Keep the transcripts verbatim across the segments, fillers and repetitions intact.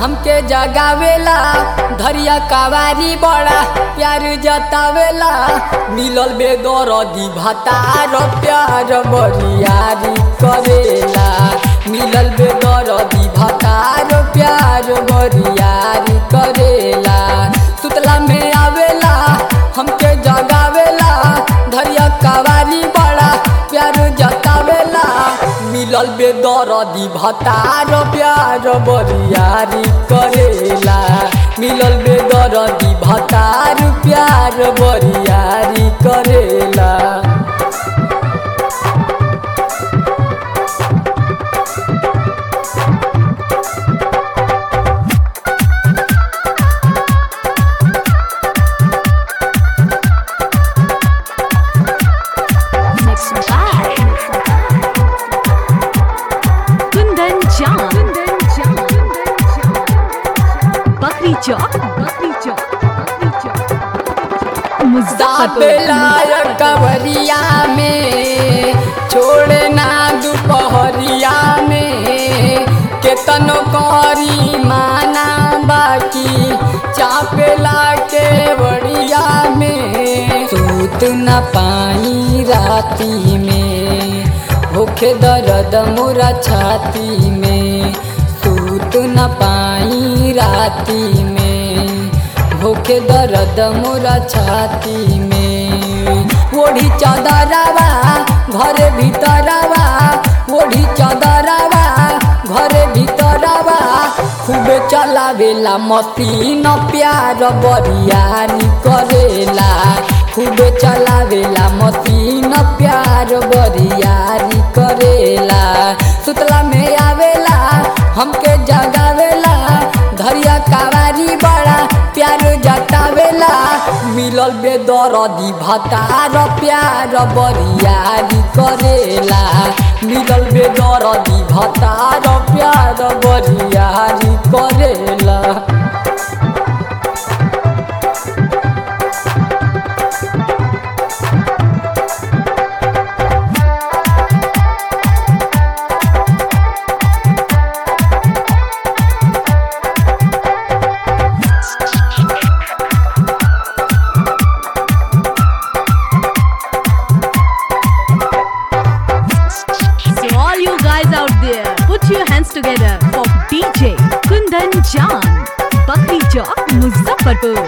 हमके जगावेला धरिया कवारी बड़ा प्यार जतावेला मिलल बेदरदी भतार प्यार बरियारी करेला मिलल बेदरदी भतार प्यार बरियारी करेला सुतला में आवेला हमके जगावेला धरिया कवारी बड़ा प्यार जतावेला मिलल बेदरदी भतार प्यार बरियारी करेला मिलल बेदरदी भतार प्यार बरियारी करेला। बकरी चौक बकरी चौक बकरी चौक मुज़फ़्फ़रपुर कवरिया में छोड़ना दोपहरिया में केतनो करी माना बाकी चापेला के बड़िया में सूत न पाई राती में होखे दर्द मोरा छाती में सूत न पाई राती में होखे दर्द मोरा छाती में ओढ़ी चादरवा घरे भीतरवा ओढ़ी चादरवा घरे भीतरवा खूबे चलावेला मशीन प्यार बरियारी करेला खूबे चलावेला मशीन प्यार बरियारी करेला सुतला में आवेला हमके जगावेला धरिया कवारी बड़ा प्यार जतावेला मिलल बेदरदी भतार प्यार बरियारी करेला मिलल बेदरदी भतार प्यार बरियारी करेला। Put your hands together for D J Kundan Jaan, Bakri Chowk, Muzaffarpur.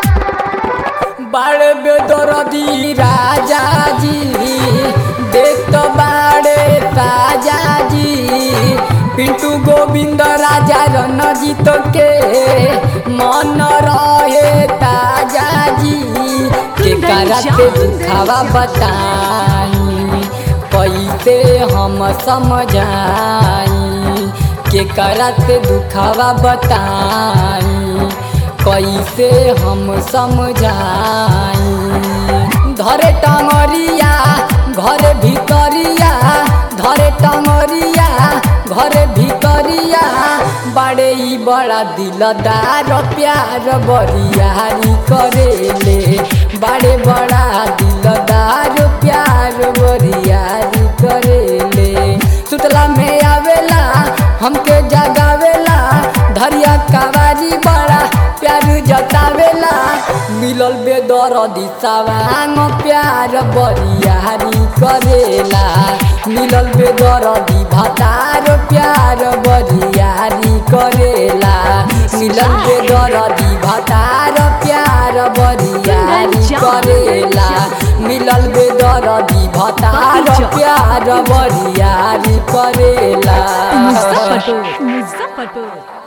बड़े बेदरदी राजा जी देख तो बड़े ताजा जी पिंटू गोविंद राजा रणजीत के मन रहे ताजा जी के कराते दुखावा बताई कैसे हम समझाई के कराते दुखावा बताई कैसे हम समझाई धरे टंगरिया घरे भीतरिया धरे टंगरिया घरे भीतरिया बड़े ही बड़ा दिलदार प्यार बरियारी करेले बड़े बड़ा दिलदार प्यार बरियारी करेले सुतला में आवेला हमके जगावेला धरिया कवारी बड़ा प्यार जतावेला मिलल बेदरदी सवांग प्यार बरियारी करेला मिलल बेदरदी भतार प्यार बरियारी करेला मिलल बेदरदी भतार प्यार बरियारी करेला मिलल बेदरदी भतार प्यार बरियारी करेला। मुज़फ़्फ़रपुर मुज़फ़्फ़रपुर